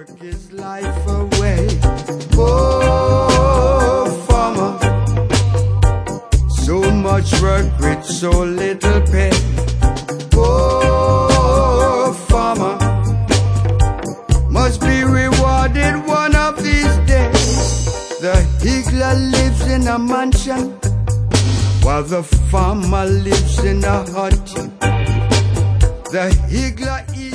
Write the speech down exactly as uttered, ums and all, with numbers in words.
work his life away. Oh, farmer, so much work with so little pay. Oh, farmer, must be rewarded one of these days. The higgler lives in a mansion, while the farmer lives in a hut. The higgler eats